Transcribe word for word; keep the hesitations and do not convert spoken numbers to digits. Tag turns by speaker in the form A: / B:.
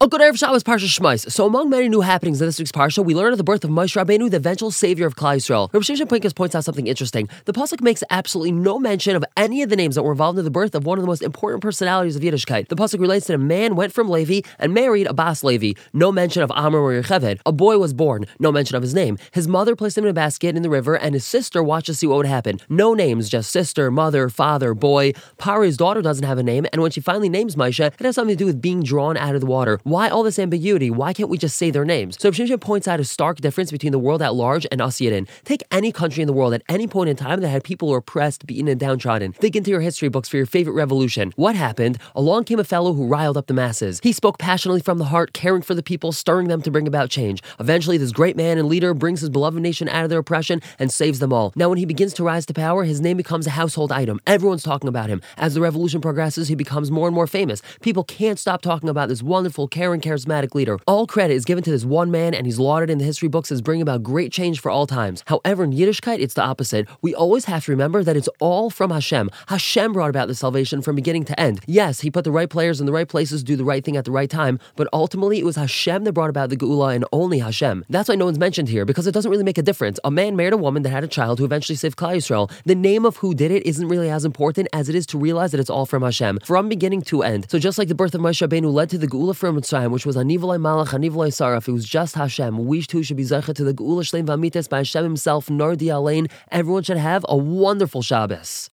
A: A good Erev Shabbos Parsha Shmais. So among many new happenings in this week's Parsha, we learn of the birth of Moshe Rabbeinu, the eventual savior of Klal Yisrael. Rav Shimshon Pincus points out something interesting. The pasuk makes absolutely no mention of any of the names that were involved in the birth of one of the most important personalities of Yiddishkeit. The pasuk relates that a man went from Levi and married a Bas Levi. No mention of Amram or Yocheved. A boy was born. No mention of his name. His mother placed him in a basket in the river, and his sister watched to see what would happen. No names, just sister, mother, father, boy. Pari's daughter doesn't have a name, and when she finally names Moshe, it has something to do with being drawn out of the water. Why all this ambiguity? Why can't we just say their names? So Shimshon points out a stark difference between the world at large and us Yidden. Take any country in the world at any point in time that had people who were oppressed, beaten, and downtrodden. Dig into your history books for your favorite revolution. What happened? Along came a fellow who riled up the masses. He spoke passionately from the heart, caring for the people, stirring them to bring about change. Eventually, this great man and leader brings his beloved nation out of their oppression and saves them all. Now, when he begins to rise to power, his name becomes a household item. Everyone's talking about him. As the revolution progresses, he becomes more and more famous. People can't stop talking about this wonderful, caring, charismatic leader. All credit is given to this one man, and he's lauded in the history books as bringing about great change for all times. However, in Yiddishkeit, it's the opposite. We always have to remember that it's all from Hashem. Hashem brought about the salvation from beginning to end. Yes, he put the right players in the right places to do the right thing at the right time, but ultimately it was Hashem that brought about the Geula and only Hashem. That's why no one's mentioned here, because it doesn't really make a difference. A man married a woman that had a child who eventually saved Klal Yisrael. The name of who did it isn't really as important as it is to realize that it's all from Hashem, from beginning to end. So just like the birth of Moshe Rabbeinu led to the Geula from Mitzrayim, which was Anivolai Malach, Anivolai Saraf, it was just Hashem. We too should be zeicha to the Geula Shleim V'Amites by Hashem himself, Nardi Alain. Everyone should have a wonderful Shabbos.